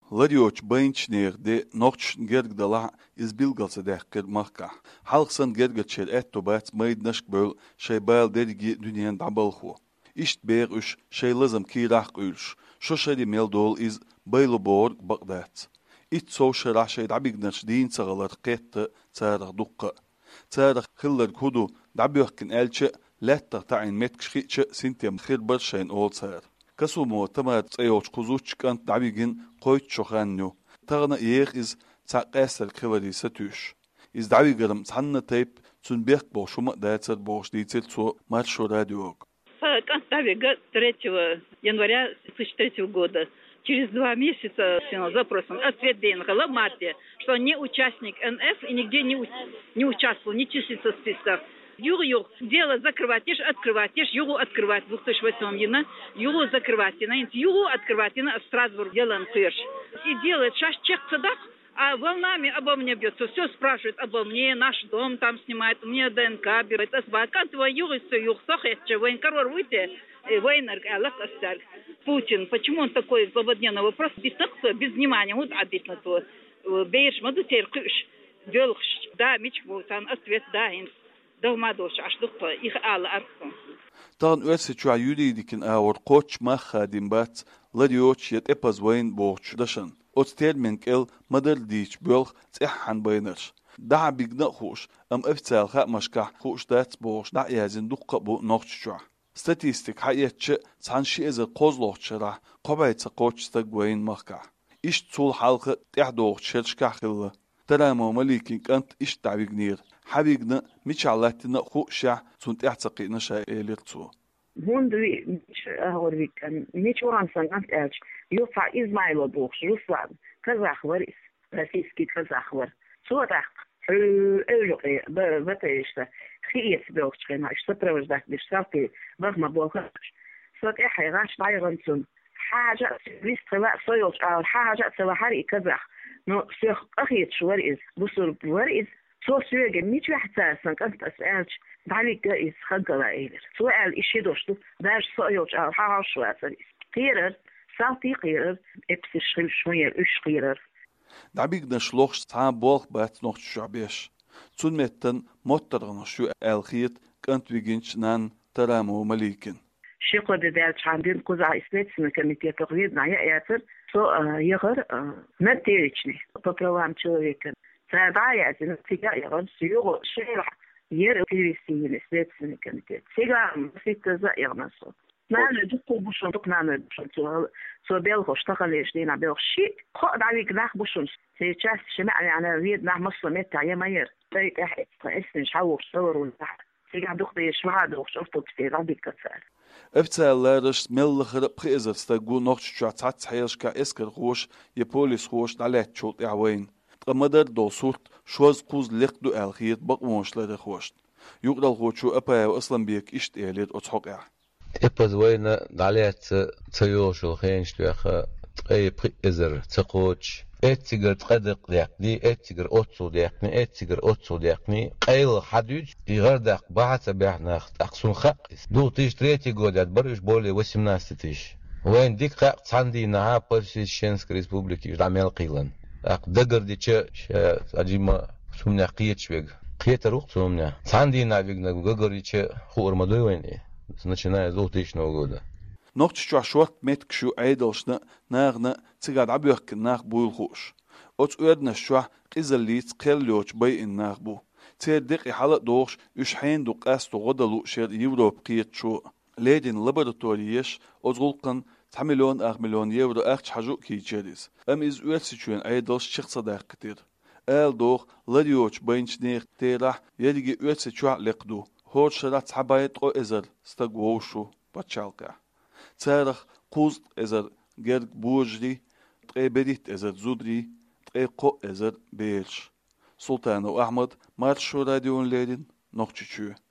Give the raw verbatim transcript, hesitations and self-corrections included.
Ладиоч бейнчнеер де ногч гергдала из билгалса дехкер махка. Халксан гергачер этто бац майднашк бөл шей байл дерги дүниен дабалху. Ишт бег үш шей лазам кирах үлш. Шо шеди мелдол из байло борг багдат. Ит со шера шей дабигнаш дин цагалар qetta царах дукка. Царах хиллар худу дабиохкин элче летта таин меткшхиче синтем хирбар шейн ол цар. Касумо тамат цайоч кузучкан дабигин قويت شخانيو تغنى إيخ إز تاقاسر كوالي ستوش إز دعوي قرم تحنى تيب تون بيخ بوشو مقداتر بوش ديتل تو маршу радио. Константин год третьего января две тысячи третьего года. Через два месяца с запросом ответ Дейнхала в марте, что он не участник эн эф и нигде не, не участвовал, не числится в списках. Юру дело закрывать, ешь открывать, ешь юру открывать, две тысячи восьмом яна, юру закрывать, юру открывать, яна в Страсбург делаем ферш. И делает шаш чек цедак, а волнами обо мне бьется, все спрашивает обо мне, наш дом там снимает, мне ДНК берет, асбакан твой юрист, юрсох, я военкор выйти, военер, аллах астар. Путин, почему он такой злободневный вопрос, без такого, без внимания, вот обидно то. Бейш, маду теркуш, делхш, да, мич, вот он ответ, да, им. دومادوش عشدقة إخ آل أركم. طان أرسل شو عيودي ديكن أور قوتش ما خادم بات لديوش يت إباز وين بوش دشن. أستير من كل مدر ديش بيلخ تحن بينرش. دع بيجنا خوش أم افتال خا مشكح خوش دات بوش دع يازن دقة بو نقش شو. ستاتيستيك حقيقة تحن شيء إذا قوزلوش شرح قبعة قوتش تقوين مخكح. إيش طول حلقة تحدوش شرشكح خلا. ترى ما مليكين كانت إيش تعبيجنير. حبيبنا مش علاتنا خوشة سنت اعتقدنا شيء لرتو. هوندوي مش أهوريك مش وانسان أنت أج يوفع إسماعيل بوخش روسلان كذا أخبار رئيسكي كذا أخبار سو ده أولوكي بتيجته خيس بوخش كنا إشتبروا ذاك بيشتغل بغم بوخش سوك إحنا غاش بايرنسون حاجة بيست لا صيوش أو حاجة سوا حري كذا نو سيخ أخيت شو ورئيس بصور ورئيس سو سوى ميت واحد ساسن كنت أسألش بعليك جائز خجلة إيلر سؤال إشي دوشتو داش صيوش أو حاجة شو أسأل قيرر ساعتي قيرر إبس شغل شوية إيش قيرر دعبيك نشلوخش تعب بولخ بات نوخش شعبيش تون متن مطرغن شو الخيط كنت بيجنش نان ترامو مليكن شيقو دالش عندين قزع إسنات سنكميتيا تغيير نعيا ياتر سو يغر نتيريشني ببروام تشوريكن فدعاية نتيجة يغر سيوغو شيرح ير كريسين إسنات سنكميتيا سيغا مسيت زائر نصو نعم جدو بوشن دق نعم بوشن سو بيلغو اشتغل يشدين بيلغ شيء قد عليك ناخ بوشن سيجاس شمعني على ريد ناخ مصر ميتا يا ماير تايك أحد اسن شعوق صور والنحر سيغا دق يشمع دق شرطو بسير ربك كتسال افتالارش ملخر بخيزر ستاقو نوخش شعطات حيرشكا اسكر خوش يبوليس خوش نالات شوط اعوين تقمدر دو صورت شوز قوز لقدو الخيط بقموش لدى خوش يقدر خوشو أبا وأصلا بيك إشت إيليد أتحق إع إباز وين داليات تيوش الخينش تيوخ تقاي بخيزر تقوش اتسيجر تقدق ديقني اتسيجر اوتسو ديقني اتسيجر اوتسو ديقني قيل حدوج يغردق بعث بيحنا اقسون خاقس دو تيش تريتي قودات برش بولي восемнадцать تيش وين ديك خاق تساندي نعا بوليسيشنسك ريسبوبليكي جدعميل قيلن اق دقر دي چه اجيما سومنا قيت شويق قيت روح سومنا تساندي نعبيقنا ققر دي چه خو ارمدوي وين ايه начиная с две тысячи года. نقطة شوات متك شو عيدلشنا ناغنا تقعد عبيوك ناغ بويل خوش. أوت أودنا شو قزليت قليوش بي الناغ بو. تيردق حلق دوش يشحين دو قاس دو غدلو شير يورو بقيت شو. ليدين لابراتوريش أزغلقن تحملون أغ مليون يورو أخش حجو كي جيريز. أم إز أود سيشوين عيدلش شخصة داق كتير. آل دوغ لديوش بينش نيغ تيرح يديجي أود سيشوع لقدو. هور شرات حبايت قو إزر ستقوشو باتشالقع. تارخ قوز إزر جرق بوجري تقي بديت إزر زودري تقي قو إزر بيلش سلطان وأحمد مارشو راديون ليدين نقشي